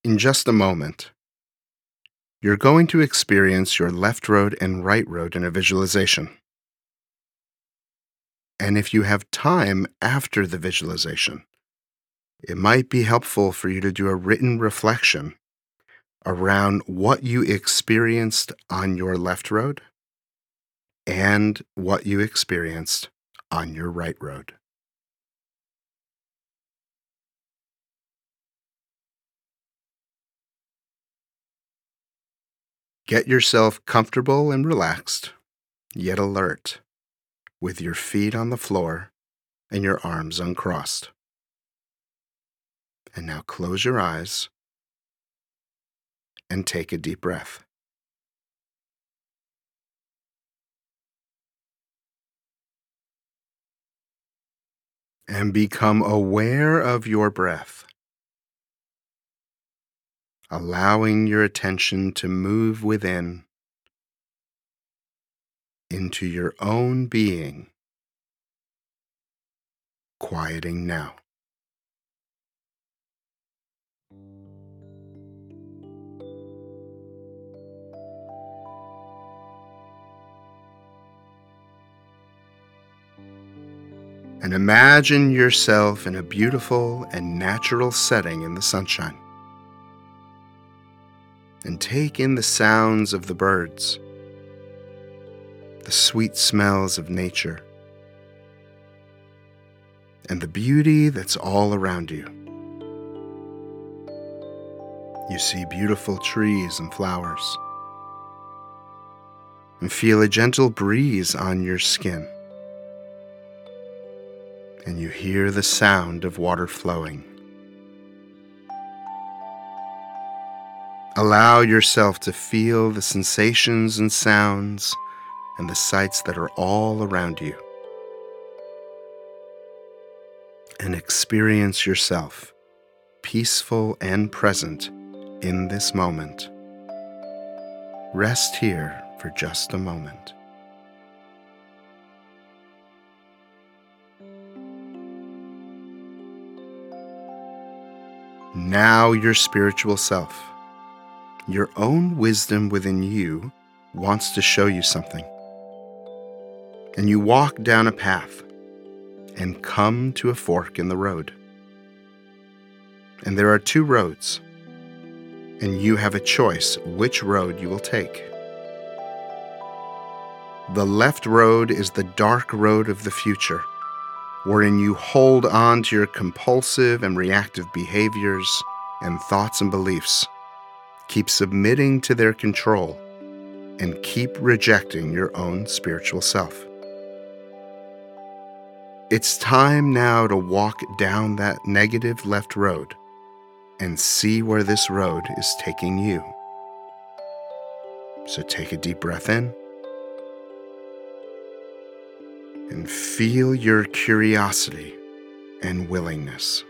In just a moment, you're going to experience your left road and right road in a visualization. And if you have time after the visualization, it might be helpful for you to do a written reflection around what you experienced on your left road and what you experienced on your right road. Get yourself comfortable and relaxed, yet alert, with your feet on the floor and your arms uncrossed. And now close your eyes and take a deep breath. And become aware of your breath, allowing your attention to move within into your own being, quieting now. And imagine yourself in a beautiful and natural setting in the sunshine. And take in the sounds of the birds, the sweet smells of nature, and the beauty that's all around you. You see beautiful trees and flowers, and feel a gentle breeze on your skin. And you hear the sound of water flowing. Allow yourself to feel the sensations and sounds and the sights that are all around you. And experience yourself peaceful and present in this moment. Rest here for just a moment. Now your spiritual self, your own wisdom within you, wants to show you something. And you walk down a path and come to a fork in the road. And there are two roads, and you have a choice which road you will take. The left road is the dark road of the future, wherein you hold on to your compulsive and reactive behaviors and thoughts and beliefs, keep submitting to their control, and keep rejecting your own spiritual self. It's time now to walk down that negative left road and see where this road is taking you. So take a deep breath in and feel your curiosity and willingness.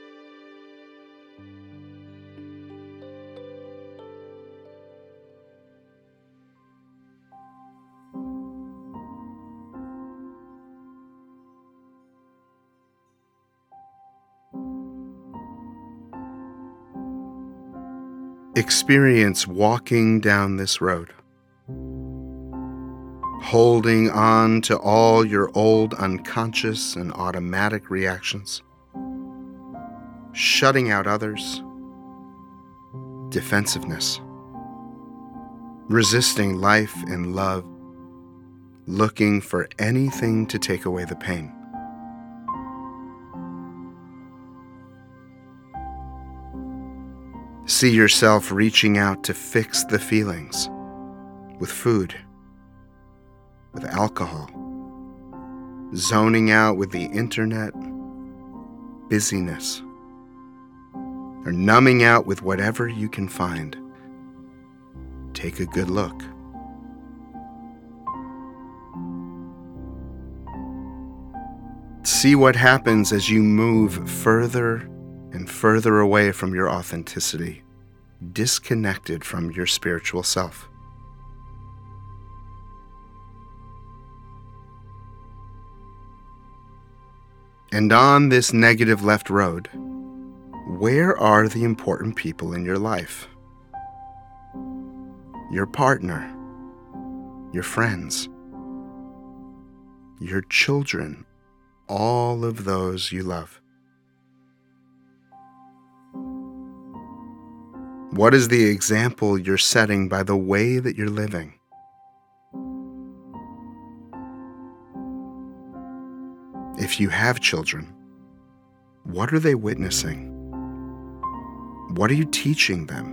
Experience walking down this road, holding on to all your old unconscious and automatic reactions, shutting out others, defensiveness, resisting life and love, looking for anything to take away the pain. See yourself reaching out to fix the feelings with food, with alcohol, zoning out with the internet, busyness, or numbing out with whatever you can find. Take a good look. See what happens as you move further and further away from your authenticity, disconnected from your spiritual self. And on this negative left road, Where are the important people in your life? Your partner, your friends, your children, all of those you love. What is the example you're setting by the way that you're living? If you have children, what are they witnessing? What are you teaching them?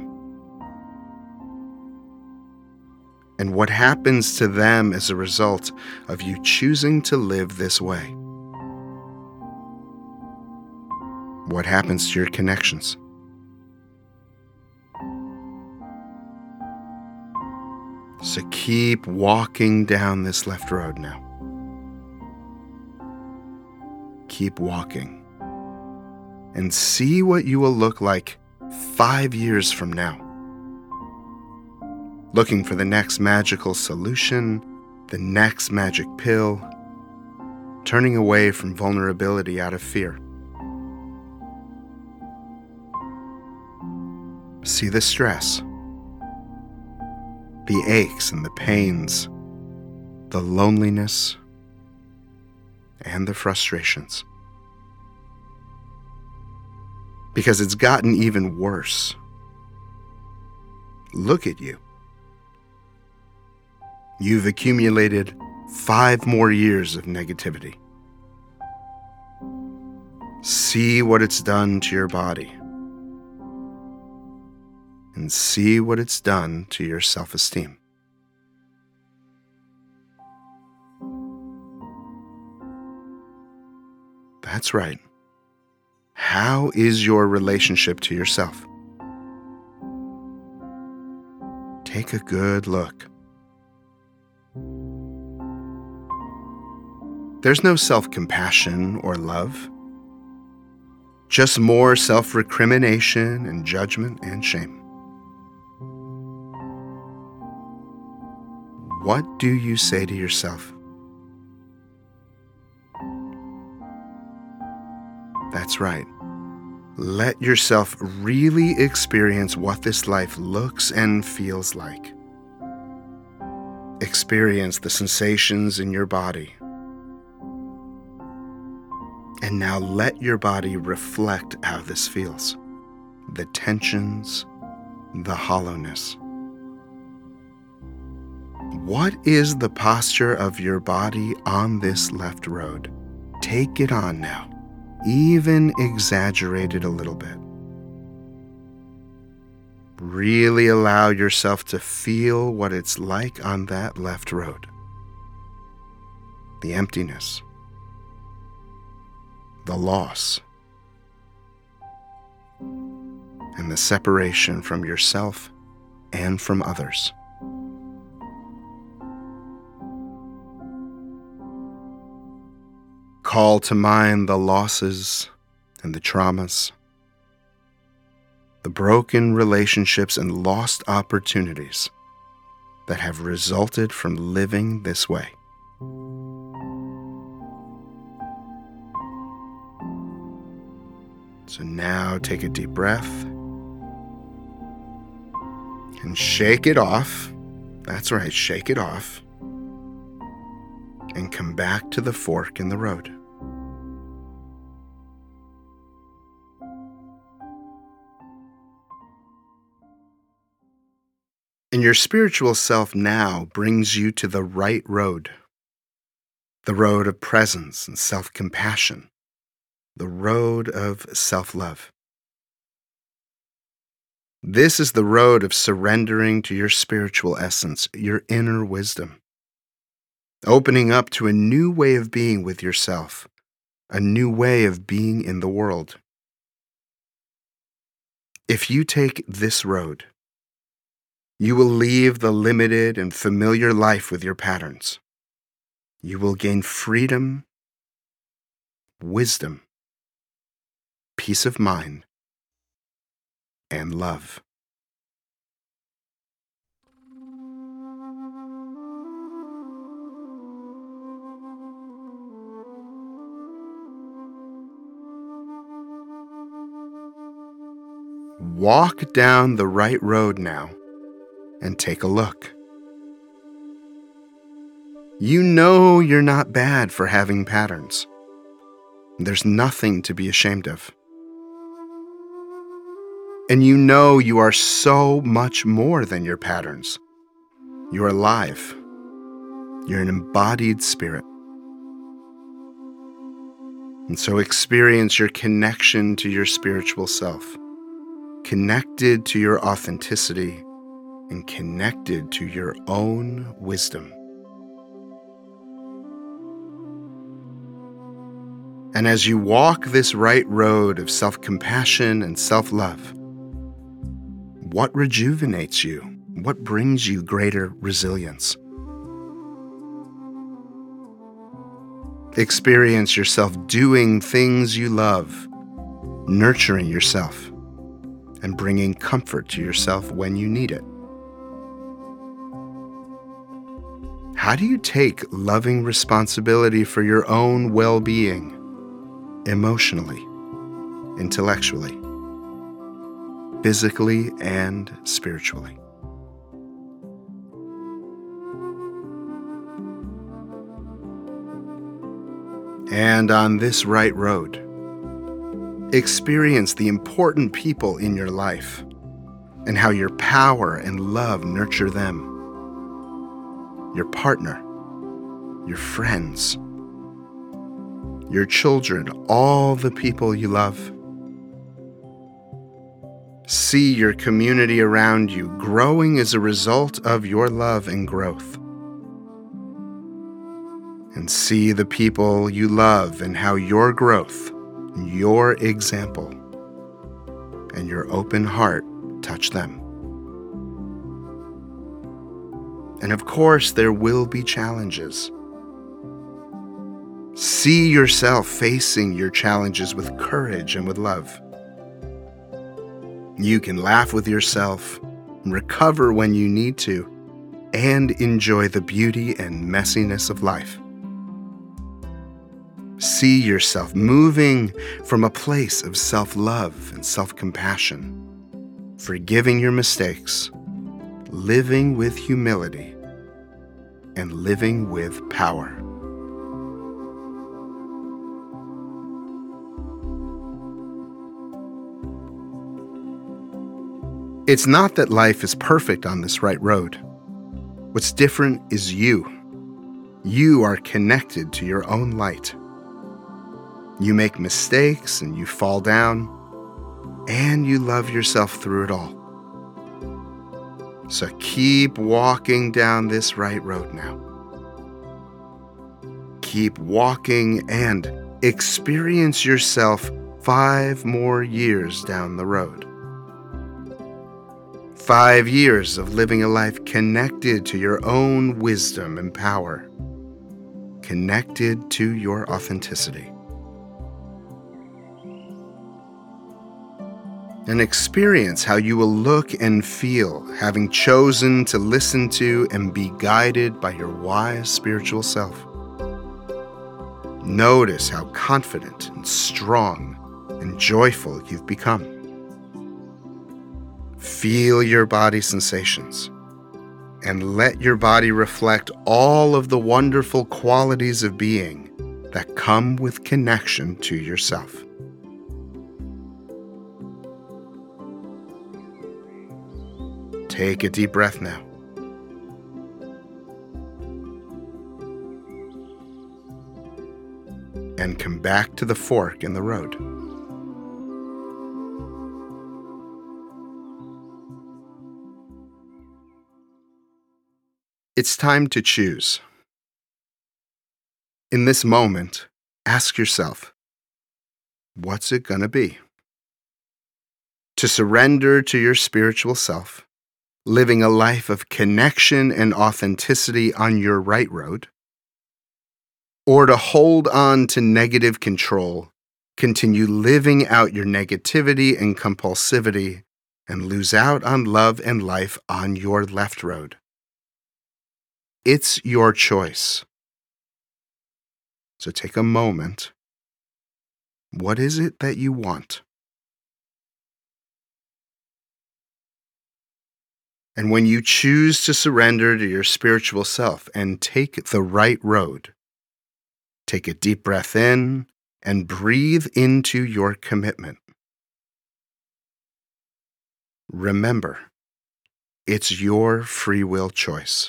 And what happens to them as a result of you choosing to live this way? What happens to your connections? So keep walking down this left road now. Keep walking. And see what you will look like 5 years from now. Looking for the next magical solution, the next magic pill, turning away from vulnerability out of fear. See the stress, the aches and the pains, the loneliness, and the frustrations. Because it's gotten even worse. Look at you. You've accumulated 5 more years of negativity. See what it's done to your body. And see what it's done to your self-esteem. That's right. How is your relationship to yourself? Take a good look. There's no self-compassion or love, just more self-recrimination and judgment and shame. What do you say to yourself? That's right. Let yourself really experience what this life looks and feels like. Experience the sensations in your body. And now let your body reflect how this feels. The tensions, the hollowness. What is the posture of your body on this left road? Take it on now. Even exaggerate it a little bit. Really allow yourself to feel what it's like on that left road. The emptiness, the loss, and the separation from yourself and from others. Call to mind the losses and the traumas, the broken relationships and lost opportunities that have resulted from living this way. So now take a deep breath and shake it off. That's right, shake it off. And come back to the fork in the road. And your spiritual self now brings you to the right road. The road of presence and self-compassion. The road of self-love. This is the road of surrendering to your spiritual essence, your inner wisdom. Opening up to a new way of being with yourself, a new way of being in the world. If you take this road, you will leave the limited and familiar life with your patterns. You will gain freedom, wisdom, peace of mind, and love. Walk down the right road now and take a look. You know you're not bad for having patterns. There's nothing to be ashamed of. And you know you are so much more than your patterns. You're alive. You're an embodied spirit. And so experience your connection to your spiritual self, connected to your authenticity, and connected to your own wisdom. And as you walk this right road of self-compassion and self-love, what rejuvenates you? What brings you greater resilience? Experience yourself doing things you love, nurturing yourself, and bringing comfort to yourself when you need it. How do you take loving responsibility for your own well-being, emotionally, intellectually, physically, and spiritually? And on this right road, experience the important people in your life and how your power and love nurture them. Your partner, your friends, your children, all the people you love. See your community around you growing as a result of your love and growth. And see the people you love and how your growth, your example, and your open heart touch them. And of course, there will be challenges. See yourself facing your challenges with courage and with love. You can laugh with yourself, recover when you need to, and enjoy the beauty and messiness of life. See yourself moving from a place of self-love and self-compassion, forgiving your mistakes, living with humility, and living with power. It's not that life is perfect on this right road. What's different is you. You are connected to your own light. You make mistakes and you fall down, and you love yourself through it all. So keep walking down this right road now. Keep walking and experience yourself 5 more years down the road. 5 years of living a life connected to your own wisdom and power, connected to your authenticity. And experience how you will look and feel having chosen to listen to and be guided by your wise spiritual self. Notice how confident and strong and joyful you've become. Feel your body sensations and let your body reflect all of the wonderful qualities of being that come with connection to yourself. Take a deep breath now. And come back to the fork in the road. It's time to choose. In this moment, ask yourself, what's it gonna be? To surrender to your spiritual self, living a life of connection and authenticity on your right road, or to hold on to negative control, continue living out your negativity and compulsivity, and lose out on love and life on your left road. It's your choice. So take a moment. What is it that you want? And when you choose to surrender to your spiritual self and take the right road, take a deep breath in and breathe into your commitment. Remember, it's your free will choice.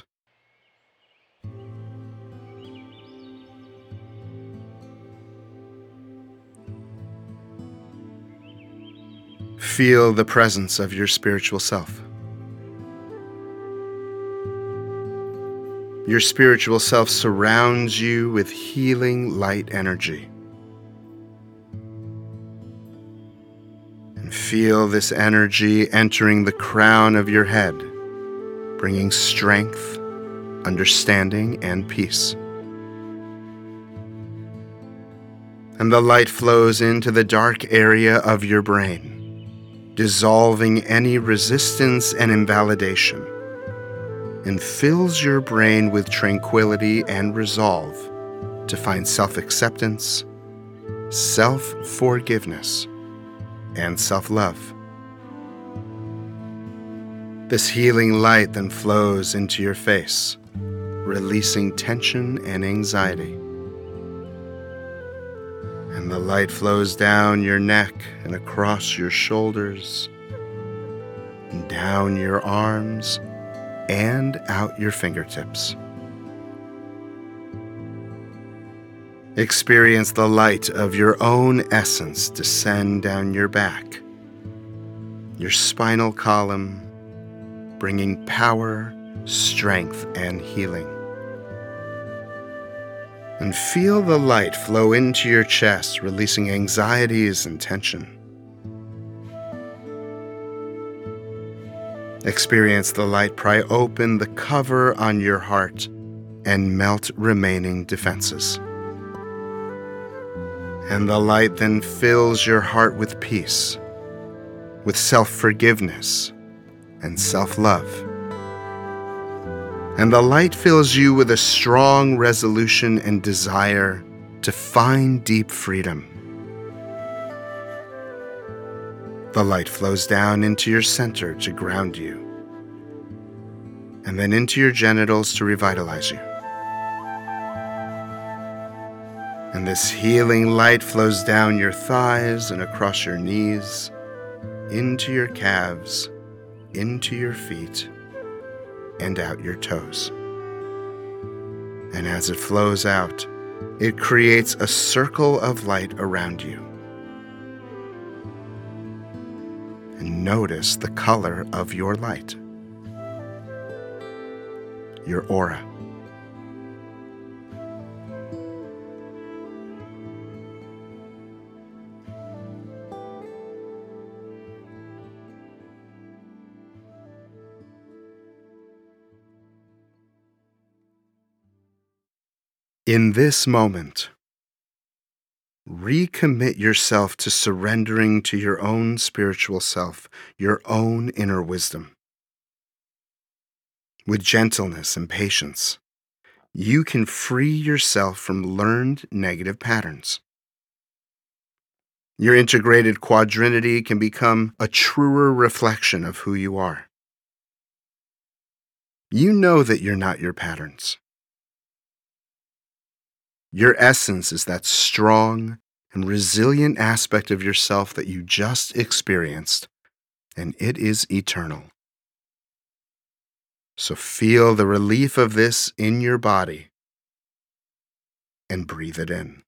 Feel the presence of your spiritual self. Your spiritual self surrounds you with healing light energy. And feel this energy entering the crown of your head, bringing strength, understanding, and peace. And the light flows into the dark area of your brain, dissolving any resistance and invalidation, and fills your brain with tranquility and resolve to find self-acceptance, self-forgiveness, and self-love. This healing light then flows into your face, releasing tension and anxiety. And the light flows down your neck and across your shoulders, and down your arms, and out your fingertips. Experience the light of your own essence descend down your back, your spinal column, bringing power, strength, and healing. And feel the light flow into your chest, releasing anxieties and tension. Experience the light pry open the cover on your heart and melt remaining defenses. And the light then fills your heart with peace, with self-forgiveness and self-love. And the light fills you with a strong resolution and desire to find deep freedom. The light flows down into your center to ground you, and then into your genitals to revitalize you. And this healing light flows down your thighs and across your knees, into your calves, into your feet, and out your toes. And as it flows out, it creates a circle of light around you. And notice the color of your light, your aura. In this moment, recommit yourself to surrendering to your own spiritual self, your own inner wisdom. With gentleness and patience, you can free yourself from learned negative patterns. Your integrated quadrinity can become a truer reflection of who you are. You know that you're not your patterns. Your essence is that strong and resilient aspect of yourself that you just experienced, and it is eternal. So feel the relief of this in your body and breathe it in.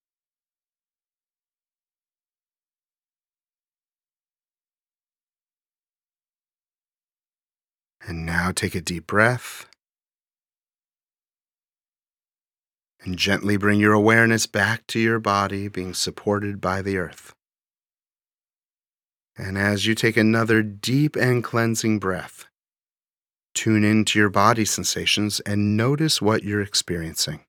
And now take a deep breath and gently bring your awareness back to your body, being supported by the earth. And as you take another deep and cleansing breath, tune into your body sensations and notice what you're experiencing.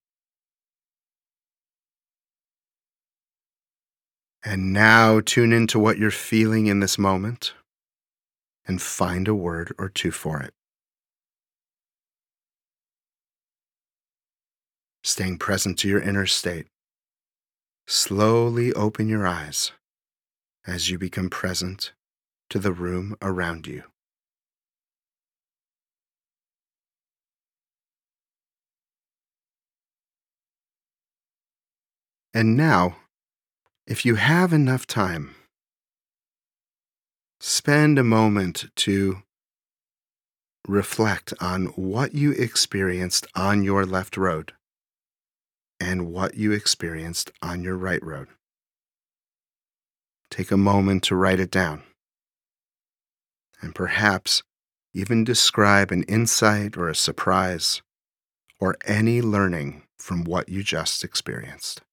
And now tune into what you're feeling in this moment and find a word or two for it. Staying present to your inner state, slowly open your eyes as you become present to the room around you. And now, if you have enough time, spend a moment to reflect on what you experienced on your left road and what you experienced on your right road. Take a moment to write it down, and perhaps even describe an insight or a surprise or any learning from what you just experienced.